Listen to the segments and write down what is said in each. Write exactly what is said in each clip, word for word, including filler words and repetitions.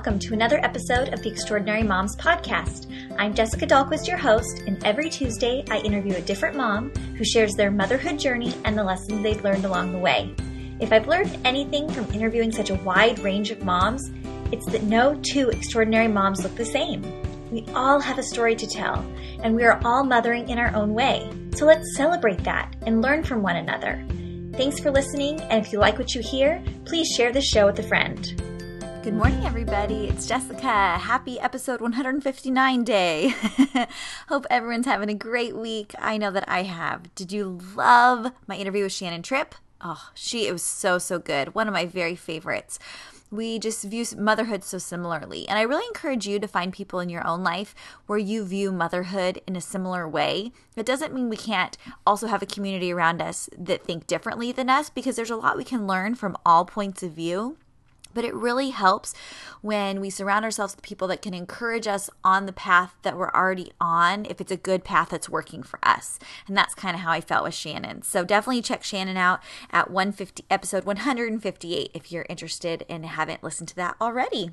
welcome to another episode of the Extraordinary Moms Podcast. I'm Jessica Dahlquist, your host, and every Tuesday I interview a different mom who shares their motherhood journey and the lessons they've learned along the way. If I've learned anything from interviewing such a wide range of moms, it's that no two extraordinary moms look the same. We all have a story to tell, and we are all mothering in our own way. So let's celebrate that and learn from one another. Thanks for listening, and if you like what you hear, please share the show with a friend. Good morning, everybody. It's Jessica. Happy episode one hundred fifty-nine day. Hope everyone's having a great week. I know that I have. Did you love my interview with Shannon Tripp? Oh, she, it was so, so good. One of my very favorites. We just view motherhood so similarly. And I really encourage you to find people in your own life where you view motherhood in a similar way. It doesn't mean we can't also have a community around us that think differently than us, because there's a lot we can learn from all points of view. But it really helps when we surround ourselves with people that can encourage us on the path that we're already on, if it's a good path that's working for us. And that's kind of how I felt with Shannon. So definitely check Shannon out at one fifty, episode one hundred fifty-eight if you're interested and haven't listened to that already.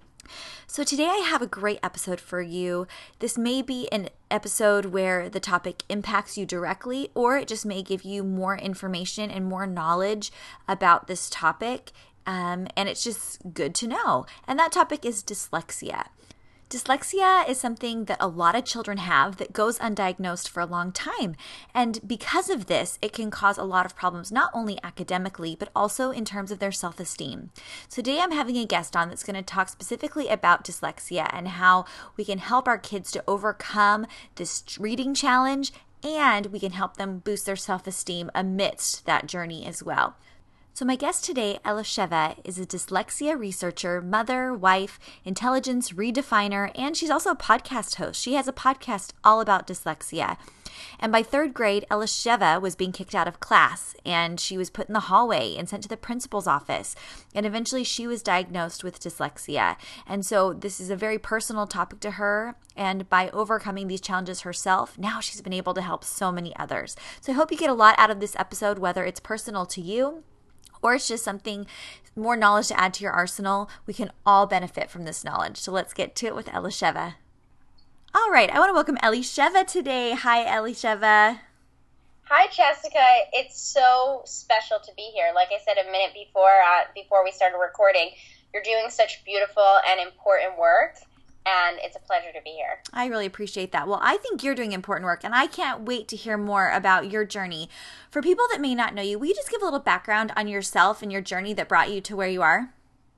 So today I have a great episode for you. This may be an episode where the topic impacts you directly, or it just may give you more information and more knowledge about this topic. Um, and it's just good to know. And that topic is dyslexia. Dyslexia is something that a lot of children have that goes undiagnosed for a long time. And because of this, it can cause a lot of problems, not only academically, but also in terms of their self-esteem. So today I'm having a guest on that's going to talk specifically about dyslexia and how we can help our kids to overcome this reading challenge, and we can help them boost their self-esteem amidst that journey as well. So my guest today, Elisheva, is a dyslexia researcher, mother, wife, intelligence redefiner, and she's also a podcast host. She has a podcast all about dyslexia. And by third grade, Elisheva was being kicked out of class, and she was put in the hallway and sent to the principal's office. And eventually she was diagnosed with dyslexia. And so this is a very personal topic to her. And by overcoming these challenges herself, now she's been able to help so many others. So I hope you get a lot out of this episode, whether it's personal to you, or it's just something, more knowledge to add to your arsenal. We can all benefit from this knowledge. So let's get to it with Elisheva. All right, I want to welcome Elisheva today. Hi, Elisheva. Hi, Jessica. It's so special to be here. Like I said a minute before, uh, before we started recording, you're doing such beautiful and important work. And it's a pleasure to be here. I really appreciate that. Well, I think you're doing important work, and I can't wait to hear more about your journey. For people that may not know you, will you just give a little background on yourself and your journey that brought you to where you are?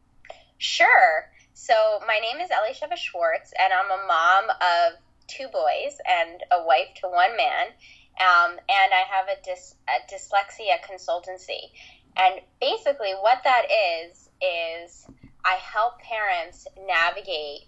Sure. So my name is Elisheva Schwartz, and I'm a mom of two boys and a wife to one man. Um, and I have a, dys- a dyslexia consultancy. And basically what that is, is I help parents navigate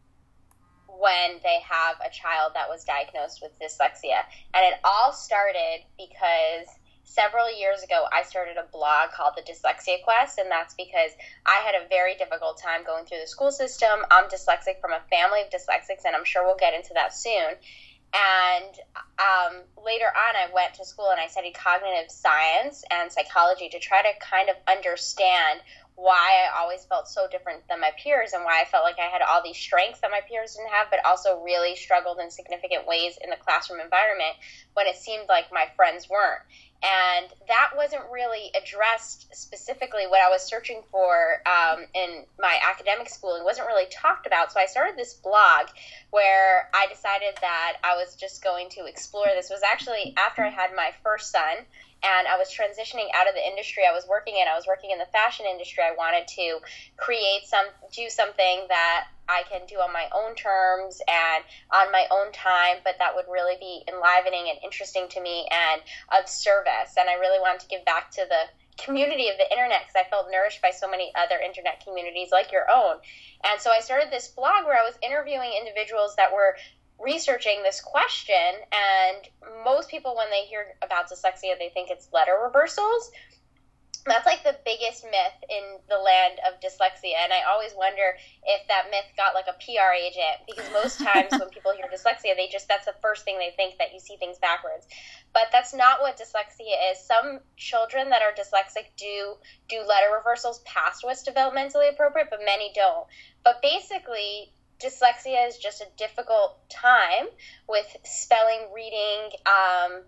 when they have a child that was diagnosed with dyslexia. And it all started because several years ago, I started a blog called The Dyslexia Quest, and that's because I had a very difficult time going through the school system. I'm dyslexic from a family of dyslexics, and I'm sure we'll get into that soon. And um, later on, I went to school and I studied cognitive science and psychology to try to kind of understand why I always felt so different than my peers, and why I felt like I had all these strengths that my peers didn't have, but also really struggled in significant ways in the classroom environment when it seemed like my friends weren't. And that wasn't really addressed specifically. What I was searching for um, in my academic schooling wasn't really talked about. So I started this blog where I decided that I was just going to explore this. It was actually after I had my first son, and I was transitioning out of the industry I was working in. I was working in the fashion industry. I wanted to create some, do something that I can do on my own terms and on my own time, but that would really be enlivening and interesting to me and of service. And I really wanted to give back to the community of the internet because I felt nourished by so many other internet communities like your own. And so I started this blog where I was interviewing individuals that were researching this question, and most people, when they hear about dyslexia, they think it's letter reversals. That's like the biggest myth in the land of dyslexia, and I always wonder if that myth got like a P R agent, because most times when people hear dyslexia, they just, that's the first thing they think, that you see things backwards. But that's not what dyslexia is. Some children that are dyslexic do do letter reversals past what's developmentally appropriate, but many don't. But basically, dyslexia is just a difficult time with spelling, reading, um,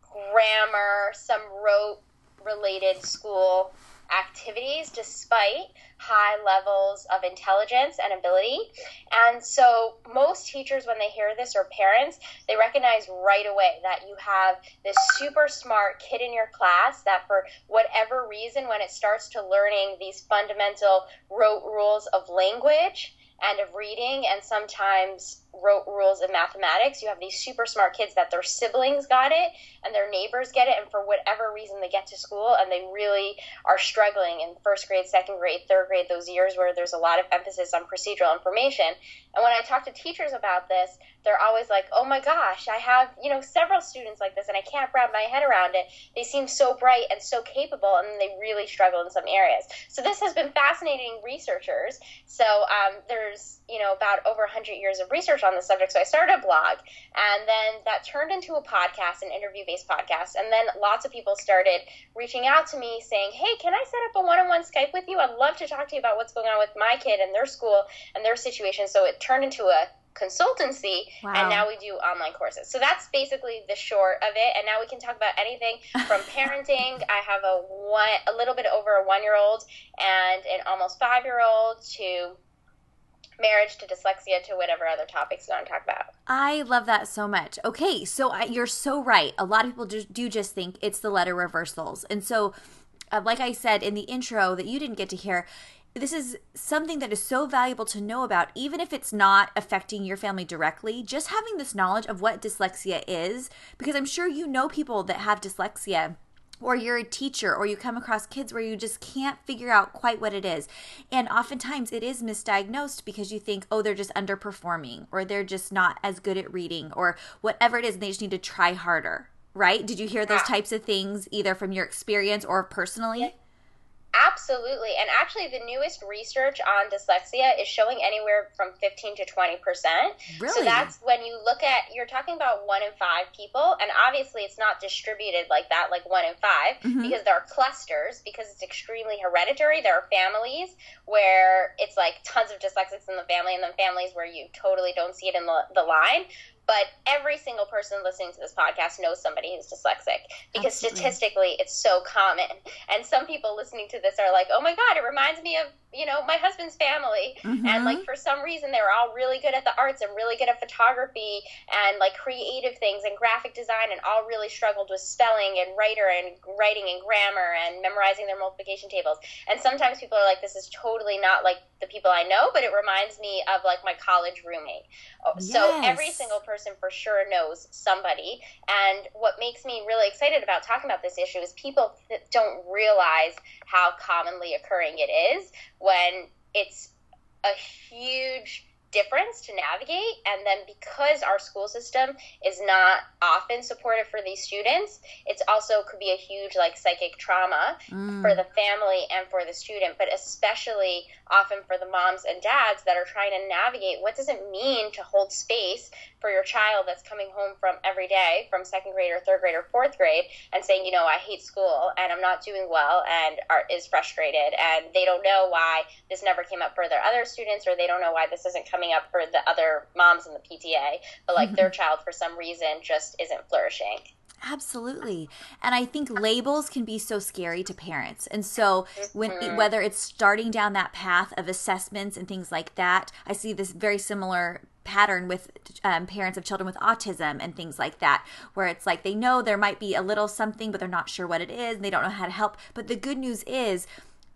grammar, some rote related school activities, despite high levels of intelligence and ability. And so most teachers, when they hear this, or parents, they recognize right away that you have this super smart kid in your class that for whatever reason, when it starts to learning these fundamental rote rules of language and of reading, and sometimes rote rules of mathematics, you have these super smart kids that their siblings got it and their neighbors get it, and for whatever reason they get to school and they really are struggling in first grade, second grade, third grade, those years where there's a lot of emphasis on procedural information. And when I talk to teachers about this, they're always like, oh my gosh, I have, you know, several students like this and I can't wrap my head around it. They seem so bright and so capable, and then they really struggle in some areas. So this has been fascinating researchers. So um, there's, you know, about over one hundred years of research on the subject. So I started a blog, and then that turned into a podcast, an interview-based podcast. And then lots of people started reaching out to me saying, hey, can I set up a one-on-one Skype with you? I'd love to talk to you about what's going on with my kid and their school and their situation. So it turned into a consultancy. Wow. And now we do online courses. So that's basically the short of it. And now we can talk about anything from parenting. I have a one, a little bit over a one-year-old and an almost five-year-old, to marriage, to dyslexia, to whatever other topics you want to talk about. I love that so much. Okay, so I, you're so right. A lot of people do, do just think it's the letter reversals. And so, uh, like I said in the intro that you didn't get to hear, this is something that is so valuable to know about, even if it's not affecting your family directly. Just having this knowledge of what dyslexia is, because I'm sure you know people that have dyslexia, or you're a teacher, or you come across kids where you just can't figure out quite what it is. And oftentimes it is misdiagnosed because you think, oh, they're just underperforming, or they're just not as good at reading, or whatever it is, and they just need to try harder, right? Did you hear those types of things either from your experience or personally? Absolutely. And actually the newest research on dyslexia is showing anywhere from fifteen to twenty percent. Really? So that's when you look at, you're talking about one in five people, and obviously it's not distributed like that, like one in five, mm-hmm. because there are clusters, because it's extremely hereditary. There are families where it's like tons of dyslexics in the family, and then families where you totally don't see it in the, the line. But every single person listening to this podcast knows somebody who's dyslexic, because Absolutely. Statistically it's so common. And some people listening to this are like, oh my God, it reminds me of, you know, my husband's family. Mm-hmm. And like for some reason they were all really good at the arts and really good at photography and like creative things and graphic design, and all really struggled with spelling and writer and writing and grammar and memorizing their multiplication tables. And sometimes people are like, this is totally not like the people I know, but it reminds me of like my college roommate. Yes. So every single person for sure knows somebody. And what makes me really excited about talking about this issue is people th- don't realize how commonly occurring it is, when it's a huge difference to navigate. And then because our school system is not often supportive for these students, it's also could be a huge like psychic trauma mm. for the family and for the student, but especially often for the moms and dads that are trying to navigate what does it mean to hold space for your child that's coming home from every day from second grade or third grade or fourth grade and saying, you know, I hate school and I'm not doing well, and are, is frustrated, and they don't know why this never came up for their other students, or they don't know why this isn't coming up for the other moms in the P T A, but like mm-hmm. their child for some reason just isn't flourishing. Absolutely. And I think labels can be so scary to parents. And so when mm-hmm. whether it's starting down that path of assessments and things like that, I see this very similar pattern with um, parents of children with autism and things like that, where it's like they know there might be a little something, but they're not sure what it is, and they don't know how to help. But the good news is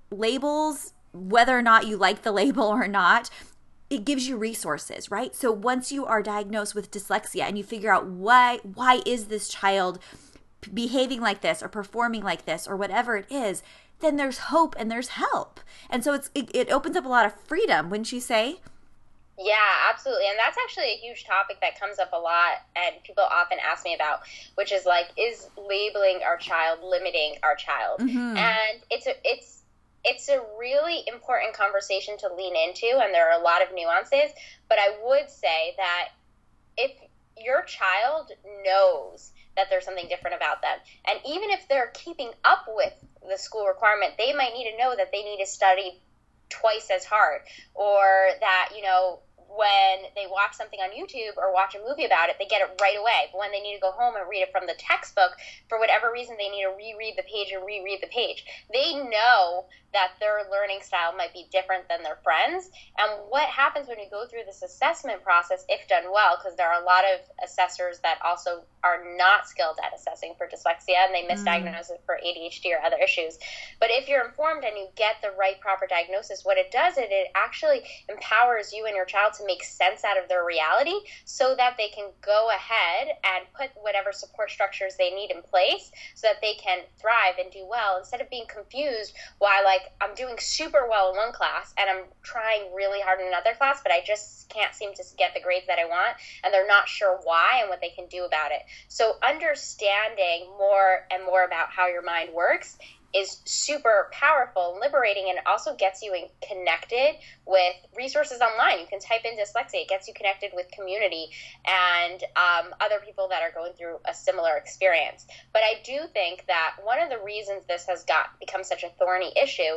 labels, whether or not you like the label or not, it gives you resources, right? So once you are diagnosed with dyslexia and you figure out why why is this child behaving like this or performing like this or whatever it is, then there's hope and there's help. And so it's it, it opens up a lot of freedom, wouldn't you say? Yeah, absolutely. And that's actually a huge topic that comes up a lot and people often ask me about, which is like, is labeling our child limiting our child? Mm-hmm. And it's a, it's it's a really important conversation to lean into, and there are a lot of nuances, but I would say that if your child knows that there's something different about them, and even if they're keeping up with the school requirement, they might need to know that they need to study twice as hard, or that, you know, when they watch something on YouTube or watch a movie about it, they get it right away. But when they need to go home and read it from the textbook, for whatever reason, they need to reread the page and reread the page. They know that their learning style might be different than their friends. And what happens when you go through this assessment process, if done well, because there are a lot of assessors that also are not skilled at assessing for dyslexia, and they misdiagnose mm. it for A D H D or other issues. But if you're informed and you get the right proper diagnosis, what it does is it actually empowers you and your child to make sense out of their reality so that they can go ahead and put whatever support structures they need in place so that they can thrive and do well, instead of being confused why, like, I'm doing super well in one class and I'm trying really hard in another class, but I just can't seem to get the grades that I want, and they're not sure why and what they can do about it. So understanding more and more about how your mind works is super powerful and liberating, and it also gets you in connected with resources online. You can type in dyslexia. It gets you connected with community and um, other people that are going through a similar experience. But I do think that one of the reasons this has got become such a thorny issue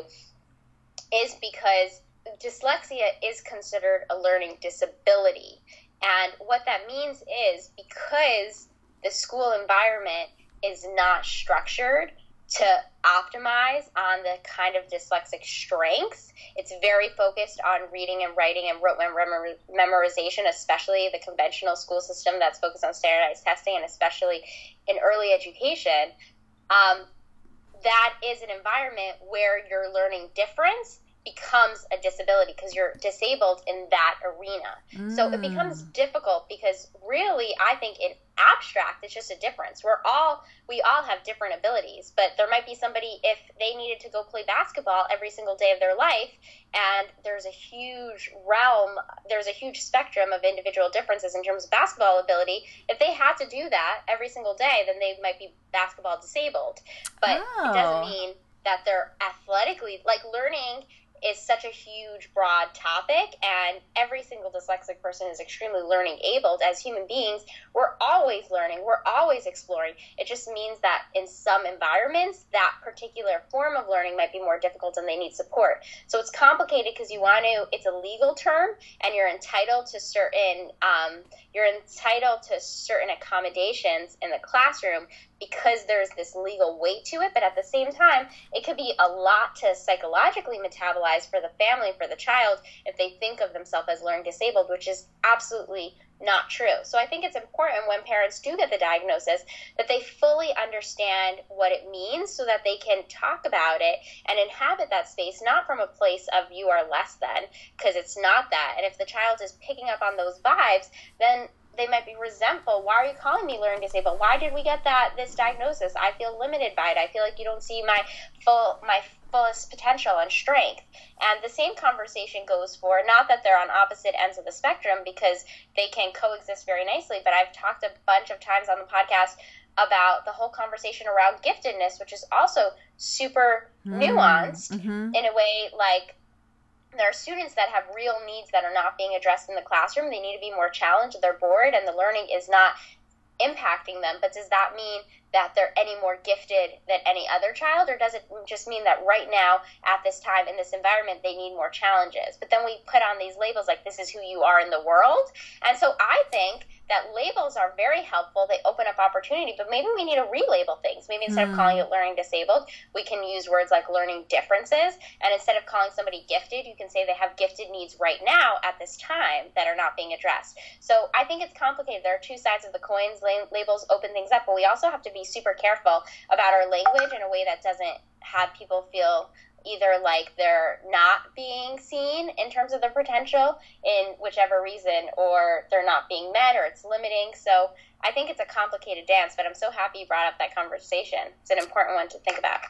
is because dyslexia is considered a learning disability. And what that means is, because the school environment is not structured to optimize on the kind of dyslexic strengths, it's very focused on reading and writing and rote memor- memorization, especially the conventional school system that's focused on standardized testing, and especially in early education. Um, that is an environment where your learning difference becomes a disability because you're disabled in that arena. Mm. So it becomes difficult because really, I think in abstract, it's just a difference. We're all, we all have different abilities, but there might be somebody, if they needed to go play basketball every single day of their life, and there's a huge realm, there's a huge spectrum of individual differences in terms of basketball ability. If they had to do that every single day, then they might be basketball disabled. But oh. It doesn't mean that they're athletically, like, learning is such a huge, broad topic, and every single dyslexic person is extremely learning abled. As human beings, we're always learning, we're always exploring. It just means that in some environments, that particular form of learning might be more difficult and they need support. So it's complicated because you want to, it's a legal term, and you're entitled to certain, um, you're entitled to certain accommodations in the classroom because there's this legal weight to it, but at the same time, it could be a lot to psychologically metabolize for the family, for the child, if they think of themselves as learning disabled, which is absolutely not true. So I think it's important when parents do get the diagnosis that they fully understand what it means so that they can talk about it and inhabit that space, not from a place of you are less than, because it's not that. And if the child is picking up on those vibes, then they might be resentful. Why are you calling me learning disabled? Why did we get that this diagnosis? I feel limited by it. I feel like you don't see my full my fullest potential and strength. And the same conversation goes for, not that they're on opposite ends of the spectrum, because they can coexist very nicely, but I've talked a bunch of times on the podcast about the whole conversation around giftedness, which is also super mm, nuanced mm-hmm. in a way. Like, there are students that have real needs that are not being addressed in the classroom. They need to be more challenged. They're bored, and the learning is not impacting them. But does that mean that they're any more gifted than any other child, or does it just mean that right now, at this time, in this environment, they need more challenges? But then we put on these labels like, this is who you are in the world. And so I think that labels are very helpful. They open up opportunity, but maybe we need to relabel things. Maybe instead mm. of calling it learning disabled, we can use words like learning differences. And instead of calling somebody gifted, you can say they have gifted needs right now at this time that are not being addressed. So I think it's complicated. There are two sides of the coins. Labels open things up, but we also have to be super careful about our language in a way that doesn't have people feel either like they're not being seen in terms of their potential in whichever reason, or they're not being met, or it's limiting. So I think it's a complicated dance, but I'm so happy you brought up that conversation. It's an important one to think about.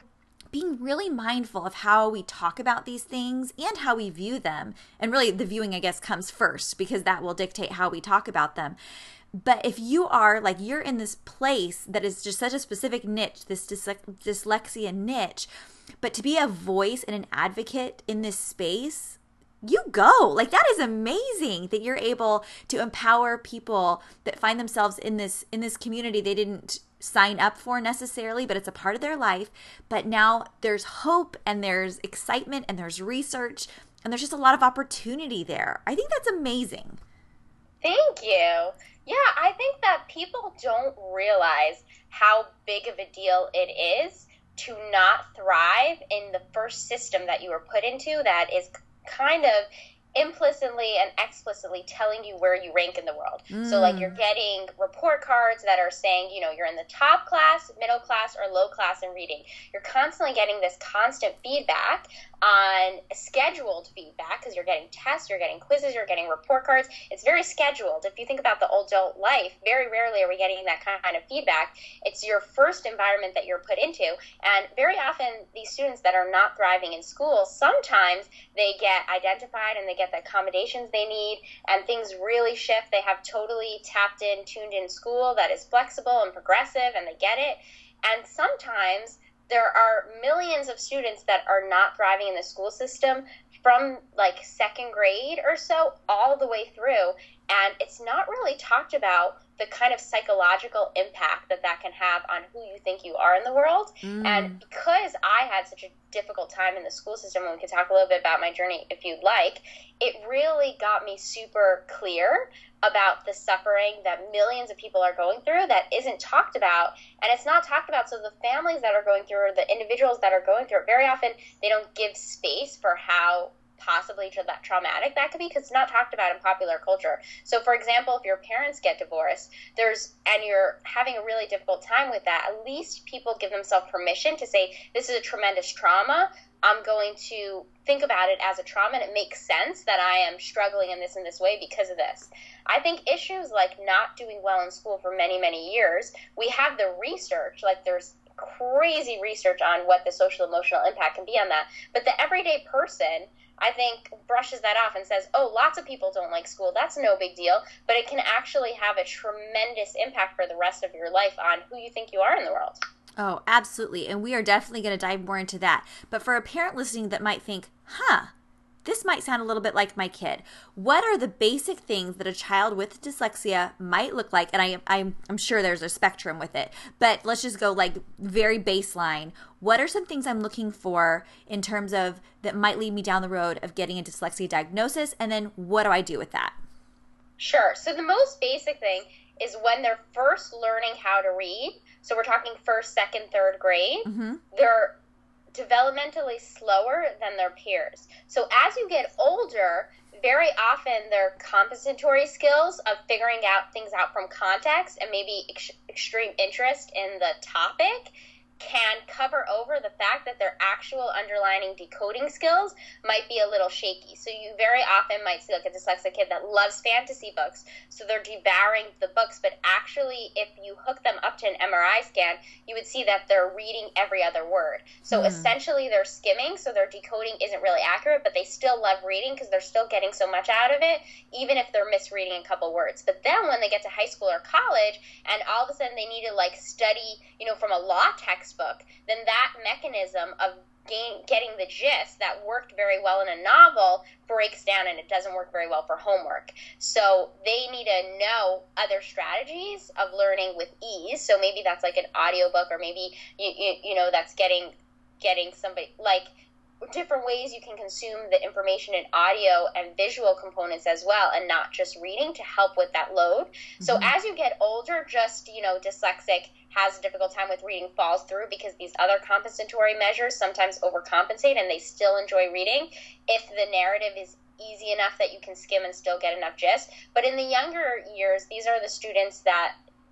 being really mindful of how we talk about these things and how we view them. And really the viewing, I guess, comes first because that will dictate how we talk about them. But if you are like, you're in this place that is just such a specific niche, this dysle- dyslexia niche, but to be a voice and an advocate in this space, you go. Like, that is amazing that you're able to empower people that find themselves in this in this community they didn't sign up for necessarily, but it's a part of their life. But now there's hope and there's excitement and there's research and there's just a lot of opportunity there. I think that's amazing. Thank you. Yeah, I think that people don't realize how big of a deal it is to not thrive in the first system that you were put into that is kind of implicitly and explicitly telling you where you rank in the world. Mm. So like you're getting report cards that are saying, you know, you're in the top class, middle class, or low class in reading. You're constantly getting this constant feedback on scheduled feedback because you're getting tests, you're getting quizzes, you're getting report cards. It's very scheduled. If you think about the adult life, very rarely are we getting that kind of feedback. It's your first environment that you're put into. And very often these students that are not thriving in school, sometimes they get identified and they get the accommodations they need and things really shift. They have totally tapped in, tuned in school that is flexible and progressive and they get it. And sometimes there are millions of students that are not thriving in the school system from like second grade or so all the way through. And it's not really talked about the kind of psychological impact that that can have on who you think you are in the world. Mm. And because I had such a difficult time in the school system, and we can talk a little bit about my journey if you'd like, it really got me super clear about the suffering that millions of people are going through that isn't talked about. And it's not talked about, so the families that are going through or the individuals that are going through it, very often they don't give space for how possibly to that traumatic that could be because it's not talked about in popular culture. So for example, if your parents get divorced, there's and you're having a really difficult time with that, at least people give themselves permission to say, this is a tremendous trauma. I'm going to think about it as a trauma, and it makes sense that I am struggling in this and this way because of this. I think issues like not doing well in school for many, many years, we have the research, like there's crazy research on what the social emotional impact can be on that. But the everyday person, I think, brushes that off and says, oh, lots of people don't like school. That's no big deal. But it can actually have a tremendous impact for the rest of your life on who you think you are in the world. Oh, absolutely. And we are definitely going to dive more into that. But for a parent listening that might think, huh, this might sound a little bit like my kid. What are the basic things that a child with dyslexia might look like? And I, I'm, I'm sure there's a spectrum with it, but let's just go like very baseline. What are some things I'm looking for in terms of that might lead me down the road of getting a dyslexia diagnosis? And then what do I do with that? Sure. So the most basic thing is when they're first learning how to read. So we're talking first, second, third grade. Mm-hmm. They're developmentally slower than their peers. So as you get older, very often their compensatory skills of figuring out things out from context and maybe ex- extreme interest in the topic can cover over the fact that their actual underlying decoding skills might be a little shaky. So you very often might see like a dyslexic kid that loves fantasy books, so they're devouring the books, but actually if you hook them up to an M R I scan, you would see that they're reading every other word. So mm. essentially they're skimming, so their decoding isn't really accurate, but they still love reading because they're still getting so much out of it, even if they're misreading a couple words. But then when they get to high school or college, and all of a sudden they need to like study, you know, from a law textbook, then that mechanism of gain, getting the gist that worked very well in a novel breaks down and it doesn't work very well for homework. So they need to know other strategies of learning with ease. So maybe that's like an audiobook, or maybe, you, you, you know, that's getting getting somebody, like different ways you can consume the information in audio and visual components as well, and not just reading, to help with that load. Mm-hmm. So as you get older, just, you know, dyslexic has a difficult time with reading falls through because these other compensatory measures sometimes overcompensate and they still enjoy reading if the narrative is easy enough that you can skim and still get enough gist. But in the younger years, these are the students that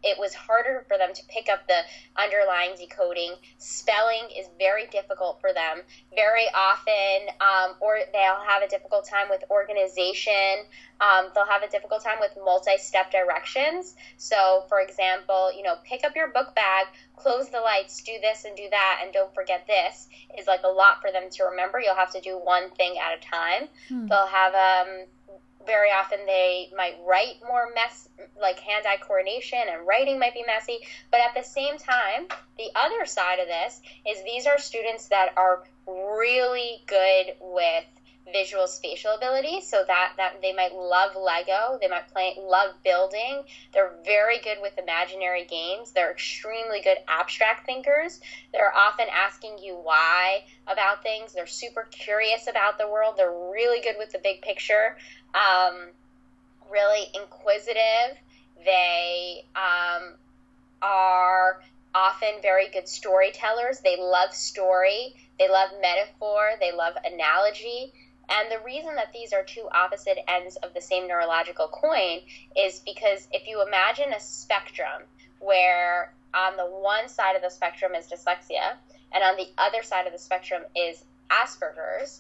it was harder for them to pick up the underlying decoding. Spelling is very difficult for them. Very often, um, or they'll have a difficult time with organization. Um, they'll have a difficult time with multi-step directions. So, for example, you know, pick up your book bag, close the lights, do this and do that, and don't forget this is like a lot for them to remember. You'll have to do one thing at a time. Hmm. They'll have, um, very often they might write more mess, like hand-eye coordination, and writing might be messy. But at the same time, the other side of this is these are students that are really good with visual spatial ability, so that, that they might love Lego, they might play, love building, they're very good with imaginary games, they're extremely good abstract thinkers, they're often asking you why about things, they're super curious about the world, they're really good with the big picture, um, really inquisitive, they um, are often very good storytellers, they love story, they love metaphor, they love analogy. And the reason that these are two opposite ends of the same neurological coin is because if you imagine a spectrum where on the one side of the spectrum is dyslexia and on the other side of the spectrum is Asperger's,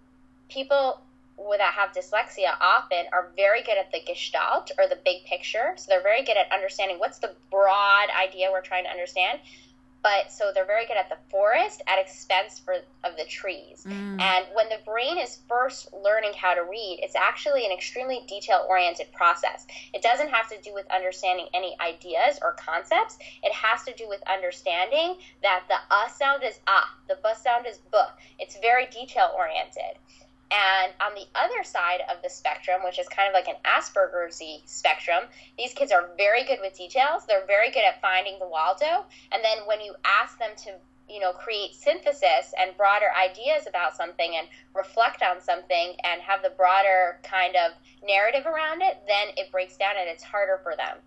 people that have dyslexia often are very good at the gestalt or the big picture. So they're very good at understanding what's the broad idea we're trying to understand. But so they're very good at the forest at expense for, of the trees. Mm. And when the brain is first learning how to read, it's actually an extremely detail-oriented process. It doesn't have to do with understanding any ideas or concepts. It has to do with understanding that the uh sound is ah, the b sound is b. It's very detail-oriented. And on the other side of the spectrum, which is kind of like an Asperger's-y spectrum, these kids are very good with details. They're very good at finding the Waldo. And then when you ask them to, you know, create synthesis and broader ideas about something and reflect on something and have the broader kind of narrative around it, then it breaks down and it's harder for them.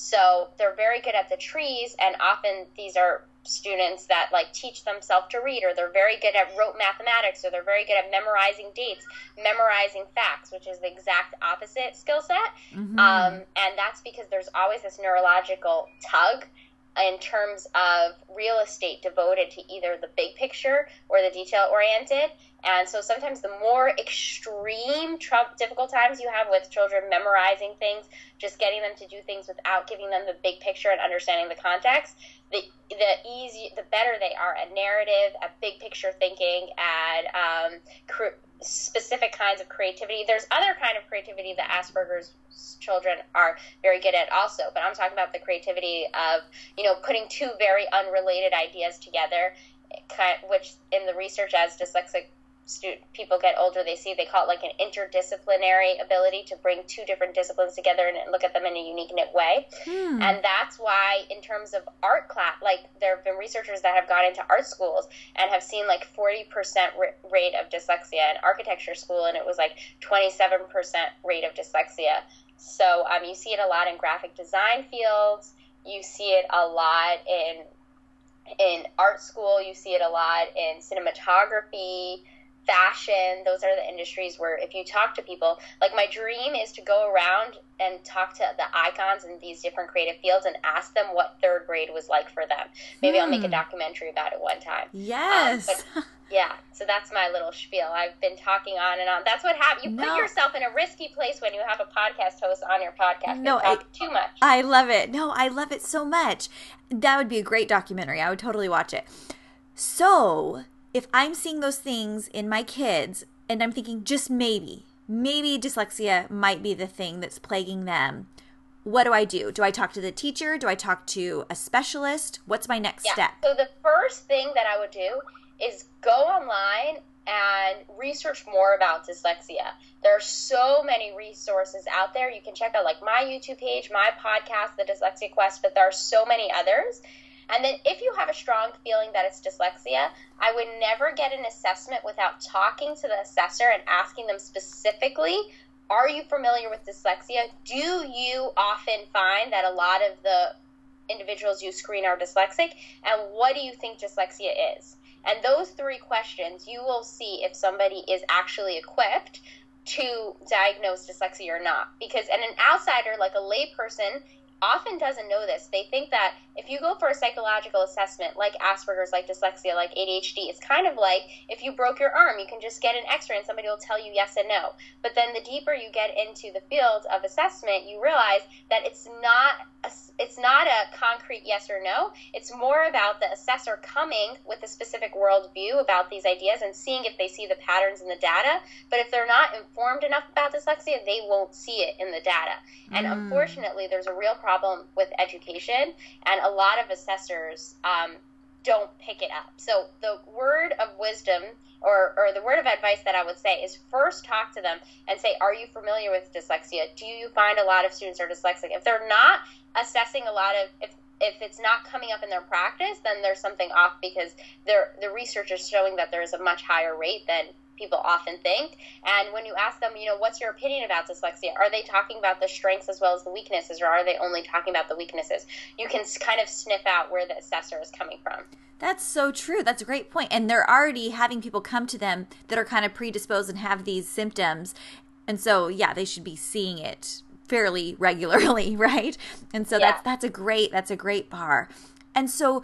So they're very good at the trees, and often these are students that like teach themselves to read, or they're very good at rote mathematics, or they're very good at memorizing dates, memorizing facts, which is the exact opposite skill set. Mm-hmm. Um, and that's because there's always this neurological tug in terms of real estate devoted to either the big picture or the detail-oriented. And so sometimes the more extreme, Trump, difficult times you have with children memorizing things, just getting them to do things without giving them the big picture and understanding the context, the the easy, the better they are at narrative, at big picture thinking, at um, cr- specific kinds of creativity. There's other kind of creativity that Asperger's children are very good at also, but I'm talking about the creativity of, you know, putting two very unrelated ideas together, which in the research as dyslexic student, people get older, they see, they call it like an interdisciplinary ability to bring two different disciplines together and look at them in a unique knit way. Hmm. And that's why in terms of art class, like there have been researchers that have gone into art schools and have seen like forty percent rate of dyslexia in architecture school, and it was like twenty-seven percent rate of dyslexia. So um, you see it a lot in graphic design fields, you see it a lot in in art school, you see it a lot in cinematography, fashion. Those are the industries where if you talk to people, like my dream is to go around and talk to the icons in these different creative fields and ask them what third grade was like for them. Maybe hmm. I'll make a documentary about it one time. Yes. Um, but, yeah, so that's my little spiel. I've been talking on and on. That's what happens. You no. put yourself in a risky place when you have a podcast host on your podcast. No, I, too much. I love it. No, I love it so much. That would be a great documentary. I would totally watch it. So if I'm seeing those things in my kids and I'm thinking just maybe, maybe dyslexia might be the thing that's plaguing them, what do I do? Do I talk to the teacher? Do I talk to a specialist? What's my next yeah. step? So the first thing that I would do is go online and research more about dyslexia. There are so many resources out there. You can check out like my YouTube page, my podcast, The Dyslexia Quest, but there are so many others. And then if you have a strong feeling that it's dyslexia, I would never get an assessment without talking to the assessor and asking them specifically, are you familiar with dyslexia? Do you often find that a lot of the individuals you screen are dyslexic? And what do you think dyslexia is? And those three questions, you will see if somebody is actually equipped to diagnose dyslexia or not. Because and an outsider, like a layperson, often doesn't know this. They think that if you go for a psychological assessment like Asperger's, like dyslexia, like A D H D, it's kind of like if you broke your arm, you can just get an x-ray and somebody will tell you yes and no. But then the deeper you get into the field of assessment, you realize that it's not a, it's not a concrete yes or no. It's more about the assessor coming with a specific worldview about these ideas and seeing if they see the patterns in the data. But if they're not informed enough about dyslexia, they won't see it in the data. And mm. unfortunately, there's a real problem with education, and a lot of assessors um, don't pick it up. So the word of wisdom or, or the word of advice that I would say is first talk to them and say, are you familiar with dyslexia? Do you find a lot of students are dyslexic? If they're not assessing a lot of, if if it's not coming up in their practice, then there's something off, because the research is showing that there is a much higher rate than people often think. And when you ask them, you know, what's your opinion about dyslexia? Are they talking about the strengths as well as the weaknesses, or are they only talking about the weaknesses? You can kind of sniff out where the assessor is coming from. That's so true. That's a great point. And they're already having people come to them that are kind of predisposed and have these symptoms. And so, yeah, they should be seeing it fairly regularly, right? And so yeah. that's that's a great that's a great bar. And so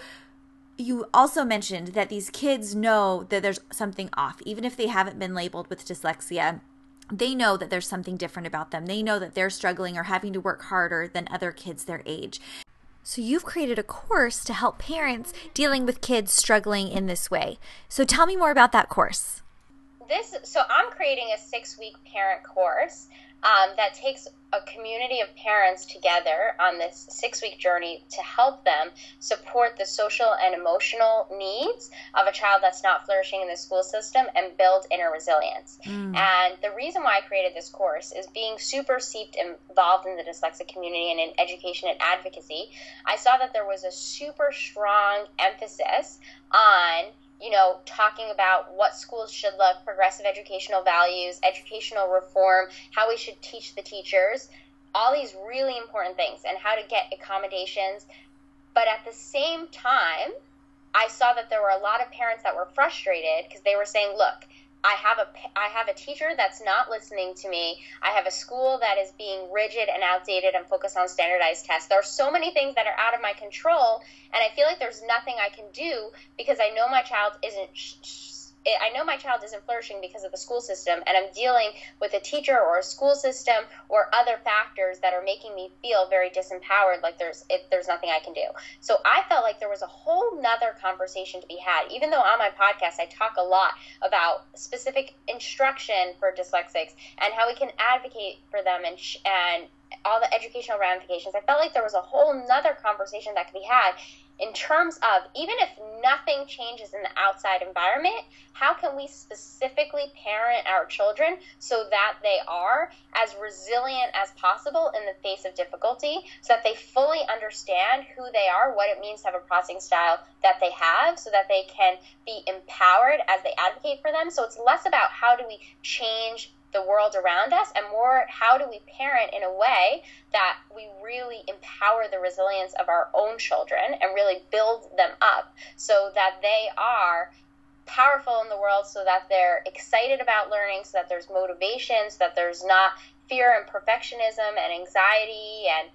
you also mentioned that these kids know that there's something off, even if they haven't been labeled with dyslexia. They know that there's something different about them. They know that they're struggling or having to work harder than other kids their age. So you've created a course to help parents dealing with kids struggling in this way. So tell me more about that course. This so I'm creating a six-week parent course um, that takes a community of parents together on this six-week journey to help them support the social and emotional needs of a child that's not flourishing in the school system and build inner resilience. Mm. And the reason why I created this course is being super seeped involved in the dyslexic community and in education and advocacy. I saw that there was a super strong emphasis on you know, talking about what schools should look, progressive educational values, educational reform, how we should teach the teachers, all these really important things, and how to get accommodations. But at the same time, I saw that there were a lot of parents that were frustrated because they were saying, look, I have a I have a teacher that's not listening to me. I have a school that is being rigid and outdated and focused on standardized tests. There are so many things that are out of my control, and I feel like there's nothing I can do because I know my child isn't sh- sh- I know my child isn't flourishing because of the school system, and I'm dealing with a teacher or a school system or other factors that are making me feel very disempowered, like there's it, there's nothing I can do. So I felt like there was a whole nother conversation to be had. Even though on my podcast I talk a lot about specific instruction for dyslexics and how we can advocate for them and sh- and all the educational ramifications, I felt like there was a whole nother conversation that could be had in terms of, even if nothing changes in the outside environment, how can we specifically parent our children so that they are as resilient as possible in the face of difficulty, so that they fully understand who they are, what it means to have a processing style that they have, so that they can be empowered as they advocate for them. So it's less about how do we change the world around us, and more how do we parent in a way that we really empower the resilience of our own children and really build them up so that they are powerful in the world, so that they're excited about learning, so that there's motivation, so that there's not fear and perfectionism and anxiety and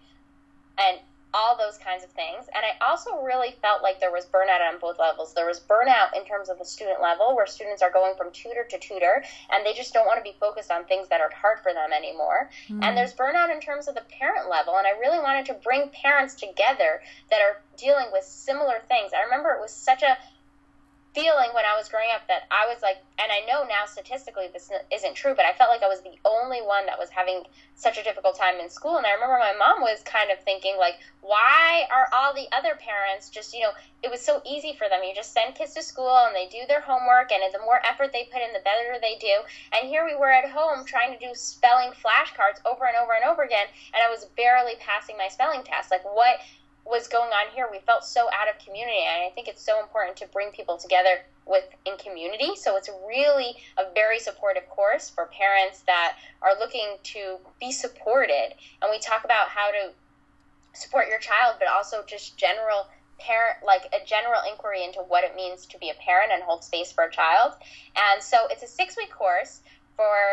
and all those kinds of things. And I also really felt like there was burnout on both levels. There was burnout in terms of the student level, where students are going from tutor to tutor, and they just don't want to be focused on things that are hard for them anymore. Mm. And there's burnout in terms of the parent level, and I really wanted to bring parents together that are dealing with similar things. I remember it was such a feeling when I was growing up that I was like, and I know now statistically this isn't true, but I felt like I was the only one that was having such a difficult time in school. And I remember my mom was kind of thinking, like, why are all the other parents just, you know, it was so easy for them. You just send kids to school and they do their homework, and the more effort they put in, the better they do. And here we were at home trying to do spelling flashcards over and over and over again, and I was barely passing my spelling test. Like, what was going on here? We felt so out of community, and I think it's so important to bring people together with in community. So it's really a very supportive course for parents that are looking to be supported. And we talk about how to support your child, but also just general parent, like a general inquiry into what it means to be a parent and hold space for a child. And so it's a six-week course for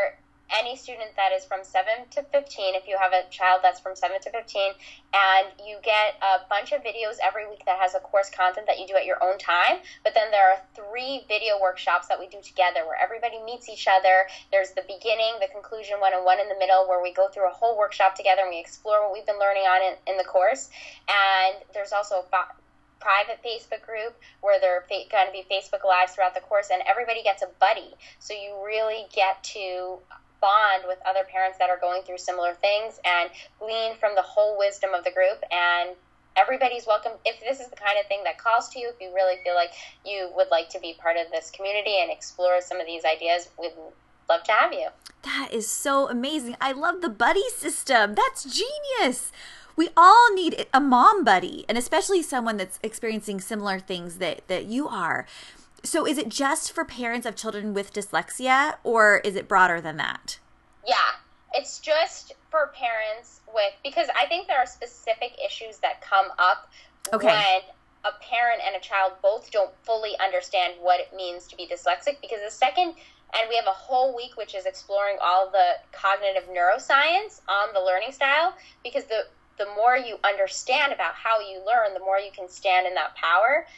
any student that is from seven to fifteen, if you have a child that's from seven to fifteen, and you get a bunch of videos every week that has a course content that you do at your own time. But then there are three video workshops that we do together where everybody meets each other. There's the beginning, the conclusion one, and one in the middle, where we go through a whole workshop together and we explore what we've been learning on in, in the course. And there's also a private Facebook group where there are fa- going to be Facebook Lives throughout the course, and everybody gets a buddy. So you really get to bond with other parents that are going through similar things and glean from the whole wisdom of the group. And everybody's welcome. If this is the kind of thing that calls to you, if you really feel like you would like to be part of this community and explore some of these ideas, we'd love to have you. That is so amazing. I love the buddy system. That's genius. We all need a mom buddy, and especially someone that's experiencing similar things that, that you are. So is it just for parents of children with dyslexia, or is it broader than that? Yeah, it's just for parents with, because I think there are specific issues that come up okay. when a parent and a child both don't fully understand what it means to be dyslexic. Because the second, and we have a whole week which is exploring all the cognitive neuroscience on the learning style, because the the more you understand about how you learn, the more you can stand in that power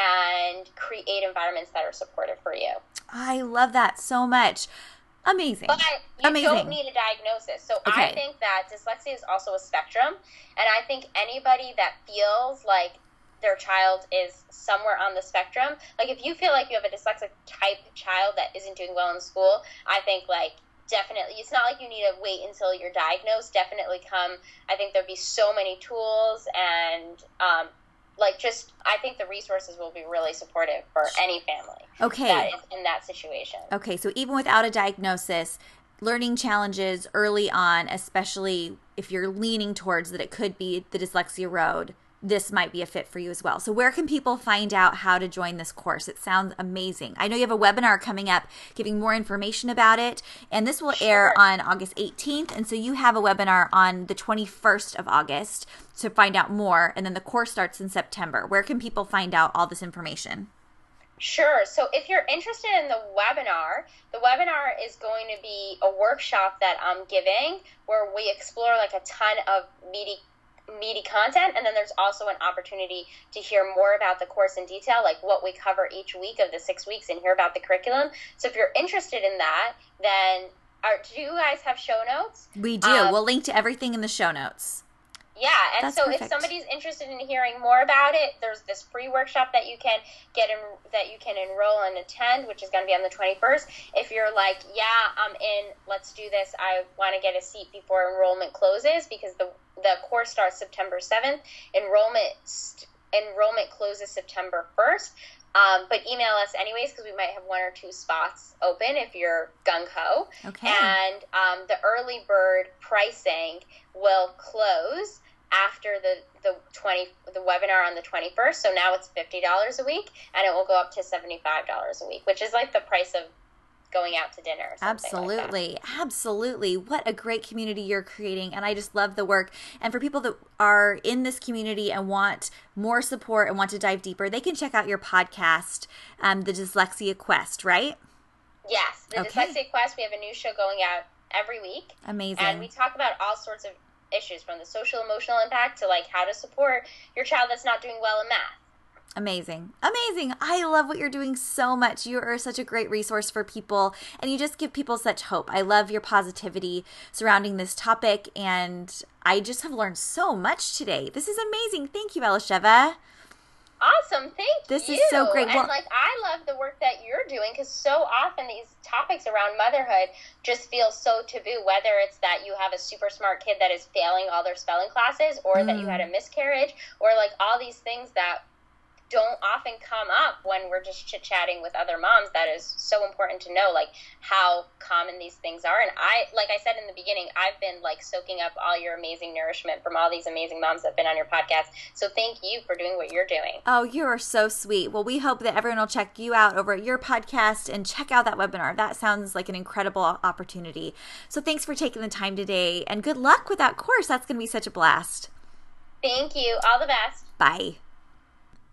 and create environments that are supportive for you. I love that so much. Amazing. But you Amazing. don't need a diagnosis. So okay. I think that dyslexia is also a spectrum. And I think anybody that feels like their child is somewhere on the spectrum, like if you feel like you have a dyslexic type child that isn't doing well in school, I think like definitely, it's not like you need to wait until you're diagnosed. Definitely come. I think there'll be so many tools and um, like just, I think the resources will be really supportive for any family okay. that is in that situation. Okay, so even without a diagnosis, learning challenges early on, especially if you're leaning towards that it could be the dyslexia road, this might be a fit for you as well. So where can people find out how to join this course? It sounds amazing. I know you have a webinar coming up giving more information about it, and this will Sure. air on August eighteenth. And so you have a webinar on the twenty-first of August to find out more, and then the course starts in September. Where can people find out all this information? Sure. So if you're interested in the webinar, the webinar is going to be a workshop that I'm giving where we explore like a ton of meaty meaty content, and then there's also an opportunity to hear more about the course in detail, like what we cover each week of the six weeks and hear about the curriculum. So if you're interested in that, then are, do you guys have show notes? We do. Um, we'll link to everything in the show notes. Yeah, and That's so perfect. If somebody's interested in hearing more about it, there's this free workshop that you can get in, that you can enroll and attend, which is going to be on the twenty-first. If you're like, yeah, I'm in, let's do this, I want to get a seat before enrollment closes, because the the course starts September seventh. Enrollment st- enrollment closes September first. Um, but email us anyways, because we might have one or two spots open if you're gung-ho. Okay. And um, the early bird pricing will close after the, the twenty the webinar on the twenty-first. So now it's fifty dollars a week, and it will go up to seventy-five dollars a week, which is like the price of going out to dinner or something. Absolutely. Like that. Absolutely. What a great community you're creating. And I just love the work. And for people that are in this community and want more support and want to dive deeper, they can check out your podcast, um, The Dyslexia Quest, right? Yes. The okay. Dyslexia Quest. We have a new show going out every week. Amazing. And we talk about all sorts of issues, from the social emotional impact to like how to support your child that's not doing well in math. Amazing. Amazing. I love what you're doing so much. You are such a great resource for people, and you just give people such hope. I love your positivity surrounding this topic, and I just have learned so much today. This is amazing. Thank you, Elisheva. Awesome. Thank this you. This is so great. And well, like, I love the work that you're doing, because so often these topics around motherhood just feel so taboo, whether it's that you have a super smart kid that is failing all their spelling classes, or mm. that you had a miscarriage, or like all these things that don't often come up when we're just chit-chatting with other moms. That is so important to know, like, how common these things are. And I, like I said in the beginning, I've been, like, soaking up all your amazing nourishment from all these amazing moms that have been on your podcast. So thank you for doing what you're doing. Oh, you are so sweet. Well, we hope that everyone will check you out over at your podcast and check out that webinar. That sounds like an incredible opportunity. So thanks for taking the time today, and good luck with that course. That's going to be such a blast. Thank you. All the best. Bye.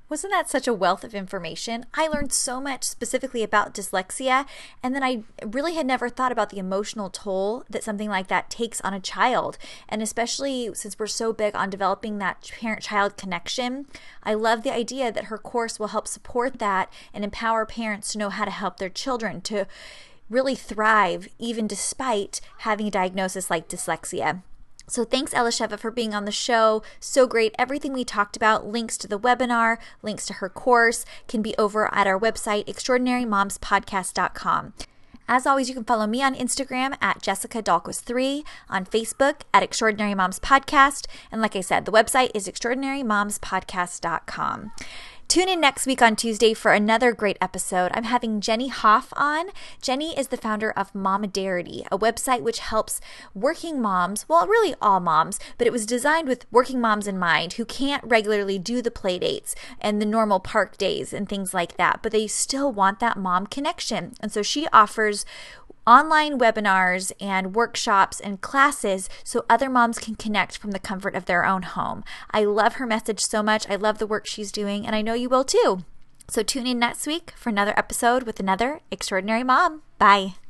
Wasn't that such a wealth of information? I learned so much specifically about dyslexia, and then I really had never thought about the emotional toll that something like that takes on a child. And especially since we're so big on developing that parent-child connection, I love the idea that her course will help support that and empower parents to know how to help their children to really thrive, even despite having a diagnosis like dyslexia. So thanks, Elisheva, for being on the show. So great. Everything we talked about, links to the webinar, links to her course, can be over at our website, extraordinary moms podcast dot com. As always, you can follow me on Instagram at Jessica Dahlquist three, on Facebook at Extraordinary Moms Podcast, and like I said, the website is extraordinary moms podcast dot com. Tune in next week on Tuesday for another great episode. I'm having Jenny Hoff on. Jenny is the founder of Momadarity, a website which helps working moms, well, really all moms, but it was designed with working moms in mind who can't regularly do the play dates and the normal park days and things like that, but they still want that mom connection. And so she offers online webinars and workshops and classes so other moms can connect from the comfort of their own home. I love her message so much. I love the work she's doing, and I know you will too. So tune in next week for another episode with another extraordinary mom. Bye.